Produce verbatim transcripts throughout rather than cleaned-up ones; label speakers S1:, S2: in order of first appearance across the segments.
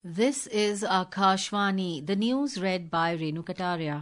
S1: This is Akashvani, the news read by Renu Kataria.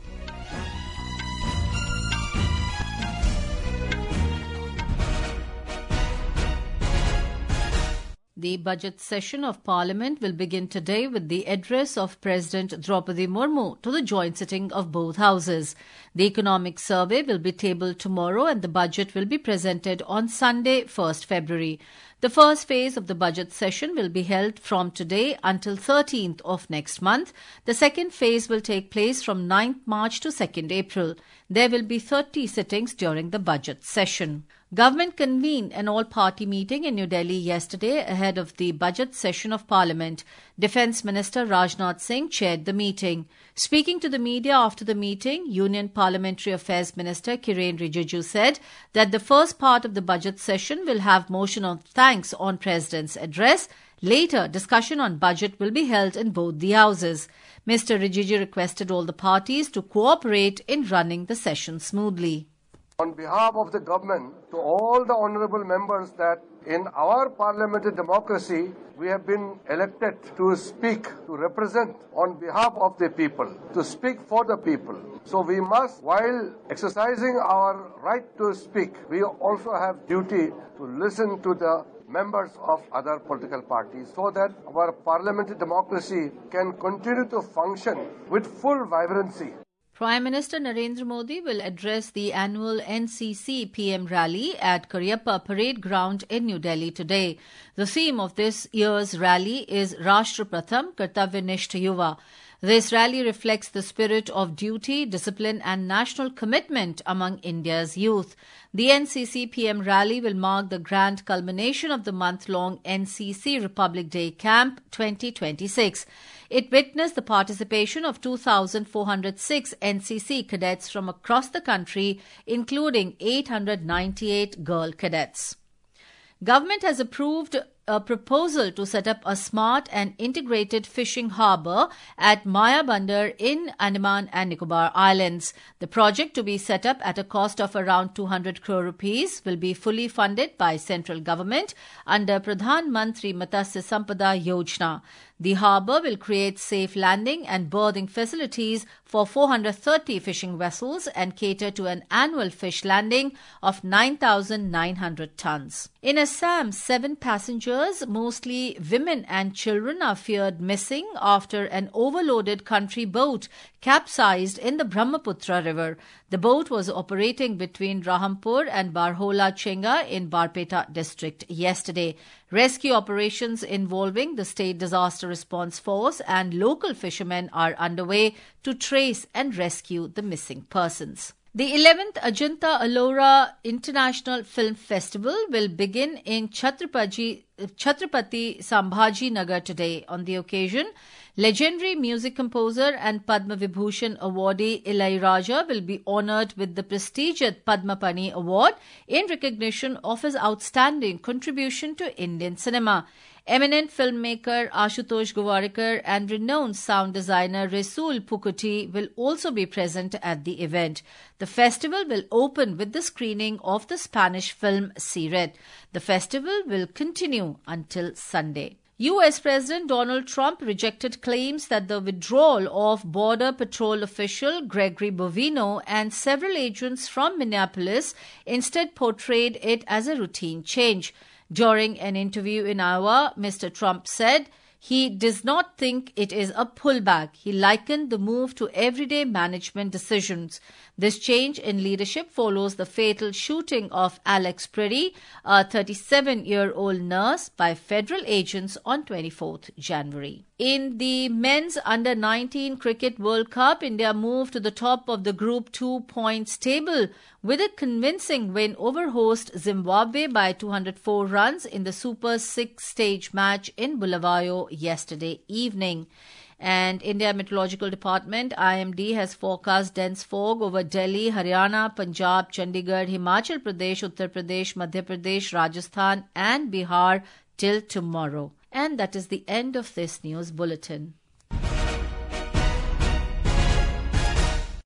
S1: The budget session of Parliament will begin today with the address of President Draupadi Murmu to the joint sitting of both houses. The economic survey will be tabled tomorrow and the budget will be presented on Sunday, first February. The first phase of the budget session will be held from today until thirteenth of next month. The second phase will take place from ninth March to second April. There will be thirty sittings during the budget session. Government convened an all-party meeting in New Delhi yesterday ahead of the budget session of Parliament. Defence Minister Rajnath Singh chaired the meeting. Speaking to the media after the meeting, Union Parliamentary Affairs Minister Kiren Rijiju said that the first part of the budget session will have motion of thanks on President's address. Later, discussion on budget will be held in both the houses. Mister Rijiju requested all the parties to cooperate in running the session smoothly.
S2: On behalf of the government, to all the honourable members, that in our parliamentary democracy, we have been elected to speak, to represent on behalf of the people, to speak for the people. So we must, while exercising our right to speak, we also have duty to listen to the members of other political parties so that our parliamentary democracy can continue to function with full vibrancy.
S1: Prime Minister Narendra Modi will address the annual N C C P M rally at Cariappa Parade Ground in New Delhi today. The theme of this year's rally is Rashtra Pratham Kartavyanishth Yuva. This rally reflects the spirit of duty, discipline and national commitment among India's youth. The N C C P M rally will mark the grand culmination of the month-long N C C Republic Day Camp twenty twenty-six. It witnessed the participation of two thousand four hundred six N C C cadets from across the country, including eight hundred ninety-eight girl cadets. Government has approved a proposal to set up a smart and integrated fishing harbour at Maya Bandar in Andaman and Nicobar Islands. The project, to be set up at a cost of around two hundred crore rupees, will be fully funded by central government under Pradhan Mantri Matsya Sampada Yojana. The harbour will create safe landing and berthing facilities for four hundred thirty fishing vessels and cater to an annual fish landing of nine thousand nine hundred tons. In Assam, seven passengers, mostly women and children, are feared missing after an overloaded country boat capsized in the Brahmaputra River. The boat was operating between Rahampur and Barhola Chenga in Barpeta district yesterday. Rescue operations involving the State Disaster Response Force and local fishermen are underway to trace and rescue the missing persons. The eleventh Ajanta Ellora International Film Festival will begin in Chhatrapati, Chhatrapati Sambhaji Nagar today. On the occasion, legendary music composer and Padma Vibhushan awardee Ilaiyaraaja will be honoured with the prestigious Padma Pani Award in recognition of his outstanding contribution to Indian cinema. Eminent filmmaker Ashutosh Gowarikar and renowned sound designer Rasool Pukuti will also be present at the event. The festival will open with the screening of the Spanish film Siret. The festival will continue until Sunday. U S President Donald Trump rejected claims that the withdrawal of Border Patrol official Gregory Bovino and several agents from Minneapolis instead portrayed it as a routine change. During an interview in Iowa, Mister Trump said he does not think it is a pullback. He likened the move to everyday management decisions. This change in leadership follows the fatal shooting of Alex Pretty, a thirty-seven-year-old nurse, by federal agents on twenty-fourth January. In the men's under nineteen Cricket World Cup, India moved to the top of the Group two points table with a convincing win over host Zimbabwe by two hundred four runs in the Super six stage match in Bulawayo yesterday evening. And India Meteorological Department I M D has forecast dense fog over Delhi, Haryana, Punjab, Chandigarh, Himachal Pradesh, Uttar Pradesh, Madhya Pradesh, Rajasthan and Bihar till tomorrow. And that is the end of this news bulletin.